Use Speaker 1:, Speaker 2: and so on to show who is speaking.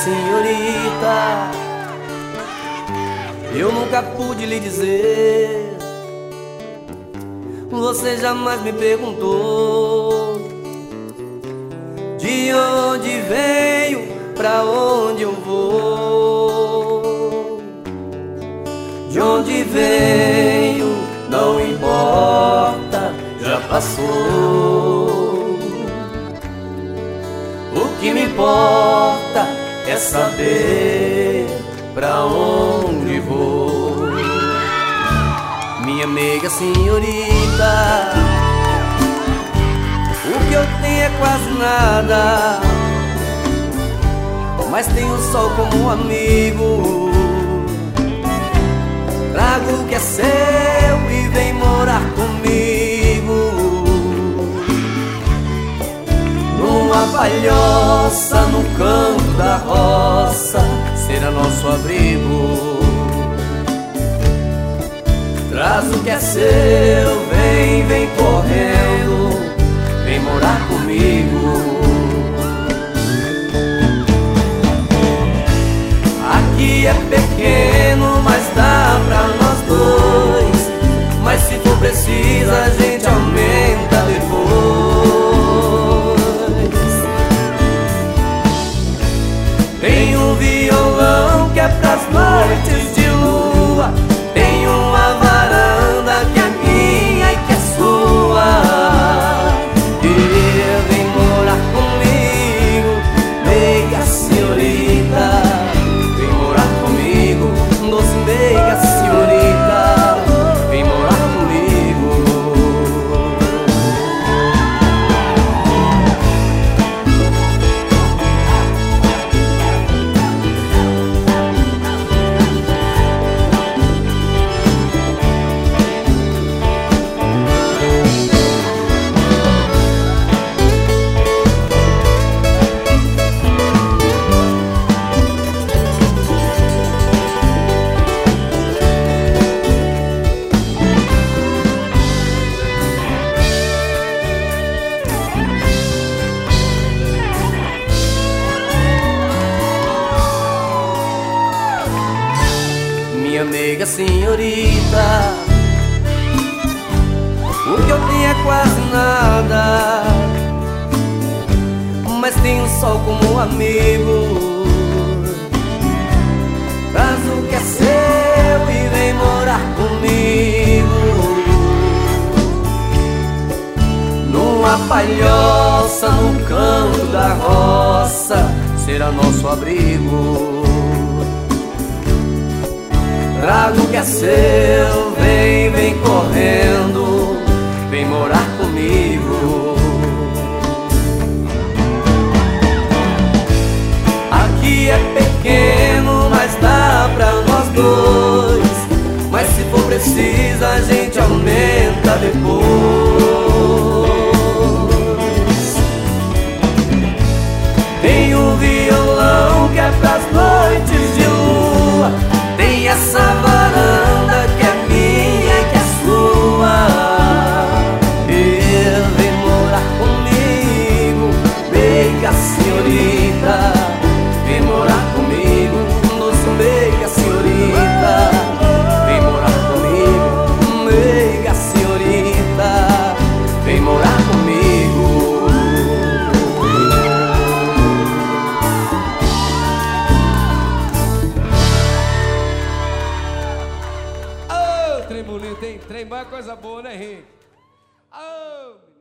Speaker 1: senhorita, eu nunca pude lhe dizer. Você jamais me perguntou de onde venho, pra onde eu vou. De onde venho não importa, já passou. O que me importa é saber pra onde vou. Minha amiga senhorita, o que eu tenho é quase nada, mas tenho o sol como um amigo. Trago o que é seu e vem morar comigo. Numa palhoça no canto da roça será nosso abrigo. Traz o que é seu, vem correndo, vem morar comigo. Aqui é pequeno, mas dá pra nós dois. Mas se for preciso a gente aumenta depois. Tem um violão que é pras noites de lua. Tem uma varanda que é minha e que é sua. E vem morar comigo, meiga senhorita. Vem morar comigo, doce meiga senhorita. Vem morar comigo. Minha amiga senhorita, o que eu tenho é quase nada, mas tenho o sol como um amigo. Traz o que é seu e vem morar comigo. Numa palhoça no canto da roça será nosso abrigo. Trago o que é seu, vem correndo, vem morar comigo. Aqui é pequeno, mas dá pra nós dois. Mas se for preciso a gente aumenta depois. Tem um violão que é pras noites de lua. Tem essa varanda que é minha e que é sua. E vem morar comigo, meiga senhorita. Vem morar comigo, doce meiga senhorita. Vem morar comigo, meiga senhorita. Vem morar comigo.
Speaker 2: Trem bonito, hein? Trem é coisa boa, né, Henrique? Oh,